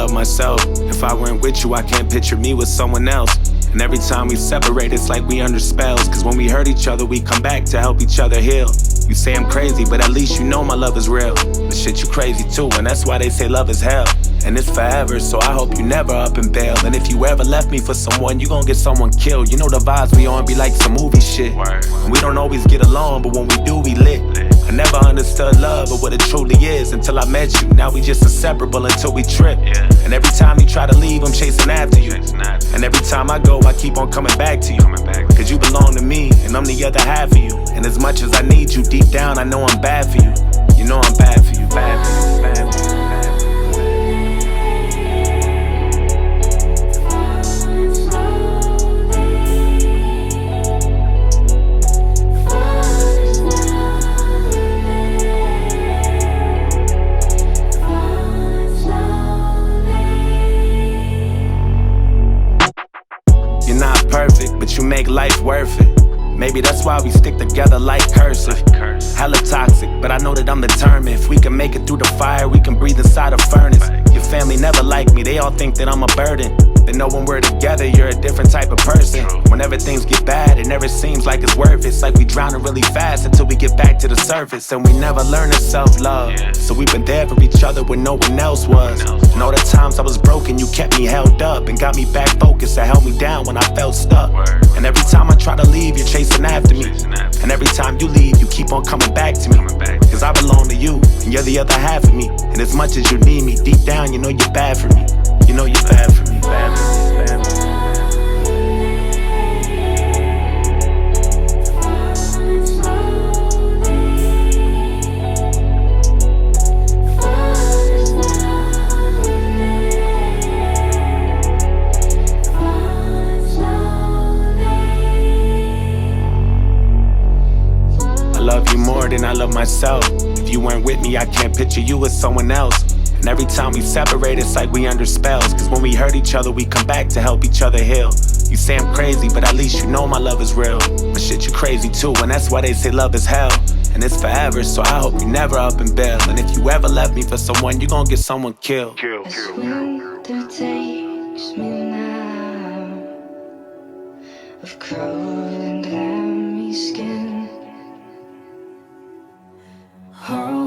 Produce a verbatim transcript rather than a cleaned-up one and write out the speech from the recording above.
love myself. If I weren't with you, I can't picture me with someone else. And every time we separate, it's like we under spells. Cause when we hurt each other, we come back to help each other heal. You say I'm crazy, but at least you know my love is real. But shit, you crazy too, and that's why they say love is hell. And it's forever, so I hope you never up and bail. And if you ever left me for someone, you gon' get someone killed. You know the vibes we on be like some movie shit. And we don't always get along, but when we do, we lit. I never understood love or what it truly is until I met you. Now we just inseparable until we trip. And every time you try to leave, I'm chasing after you. And every time I go, I keep on coming back to you. Cause you belong to me, and I'm the other half of you. And as much as I need you, deep down I know I'm bad for you. You know I'm bad for you, bad for you, bad for you, bad for you. You're not perfect, but you make life worth it. Maybe that's why we stick together like cursive. Hella toxic, but I know that I'm determined. If we can make it through the fire, we can breathe inside a furnace. Your family never like me, they all think that I'm a burden. They know when we're together, you're a different type of person. Whenever things get bad, it never seems like it's worth it. It's like we drowning really fast until we get back to the surface. And we never learn to self-love. So we've been there for each other when no one else was. And all the times I was broken, you kept me held up and got me back focused and held me down when I felt stuck. And every time I try to leave, you're chasing after me. And every time you leave, you keep on coming back to me. Cause I belong to you, and you're the other half of me. And as much as you need me, deep down you know you're bad for me. You know you're bad for me, bad for me, bad for me. I love you more than I love myself. If you weren't with me, I can't picture you with someone else. And every time we separate, it's like we under spells. Cause when we hurt each other, we come back to help each other heal. You say I'm crazy, but at least you know my love is real. But shit, you crazy too, and that's why they say love is hell. And it's forever, so I hope you never up and bail. And if you ever left me for someone, you gon' get someone killed. Kill, kill, kill. Winter takes me now, of cold and clammy skin. Oh.